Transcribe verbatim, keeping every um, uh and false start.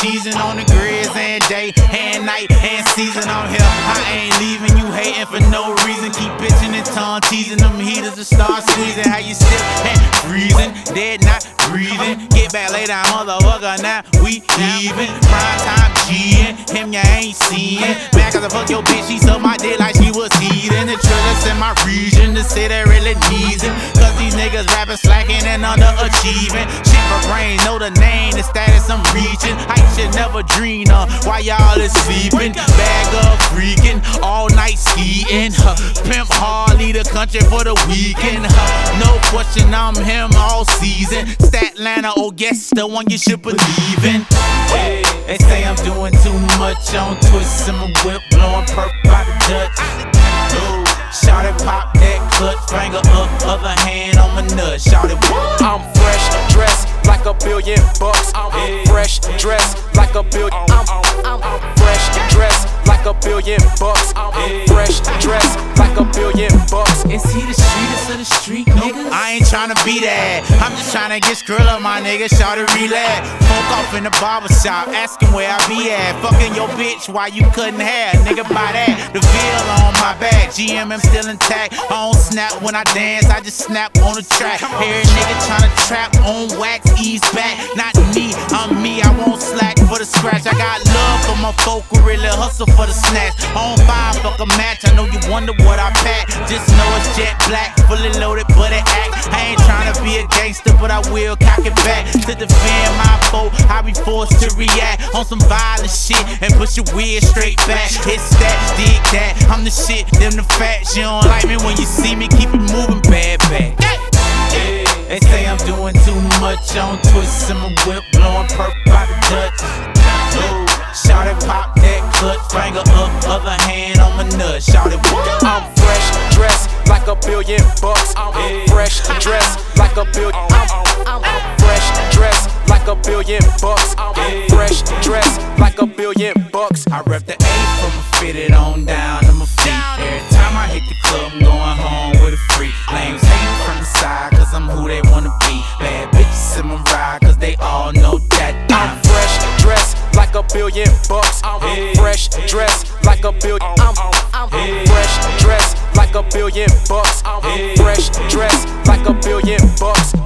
cheesing on the grizz and day and night and season. I'm here, I ain't leaving you hating for no reason. Keep bitching and tongue teasing them heaters and start squeezing. How you still and freezing, dead not breathing. Get back, lay down, motherfucker, now we even. Prime time G'ing, him you ain't seeing. Man, cause I fuck your bitch, she sucked my dick like she was heathen. The trillers in my region, the city really needs him. Cause these niggas rapping slacking and underachieving. Shit for brain, know the name, the status I'm reaching. I should never dream of while y'all is sleeping. Bag of freaking, all night skiing. Huh. Pimp hard, lead the country for the weekend. Huh. No question, I'm him all season. Statlanta, oh yes, the one you should believe in. Hey, they say I'm doing too much on twists in my whip, blowing perp by the Dutch. Ooh, shout it, pop that clutch, finger up, other hand on my nut. Shout it, what? I'm fresh dressed like a billion bucks. I'm hey. fresh dressed like a billion. I'm, I'm, I'm fresh dressed like a billion bucks. I'm hey. fresh dressed like a billion bucks. Is he the streetest of the street niggas? I ain't tryna be that. I'm just tryna get skrill up, my nigga. Shout it, relax. Folk off in the barbershop, asking where I be at. Fucking your bitch while you couldn't have. Nigga, buy that. The veil on my back. G M M still intact. I don't snap when I dance, I just snap on the track. Every nigga tryna trap on wax, ease back. Not me, I'm me. I won't slack for the scratch. I got love for my folk who really hustle for the snatch. On fire, fuck a match. I know you wonder what I pack. Just know it's jet black, fully loaded, but it act. I ain't tryna be a gangster, but I will cock it back to defend my foe. I be forced to react on some violent shit and push your weird straight back. It's that, dig that. I'm the shit, them the facts. You don't like me when you see me, keep it moving, bad back. Yeah. They say I'm doing too much on twists in my whip, blowing perp by the Dutch. Ooh, shout it, pop that clutch, finger up, other hand on my nut. Shout it, what? I'm fresh dressed like a billion bucks. I'm hey. fresh dressed like a billion. I'm, I'm, I'm fresh dressed like a billion bucks. I'm hey. fresh dressed like a billion bucks. I rep the A from a fitted on down to my feet. Every time I hit the club, I'm going home with a freak. Lames hating from the side, cause I'm who they wanna be. Bad bitches in my ride, cause they all know that I'm, I'm fresh dressed like a billion bucks. I'm hey. fresh dressed like a billion. I'm, I'm, I'm hey. fresh dressed like a billion bucks. I'm hey. fresh dressed like a billion bucks.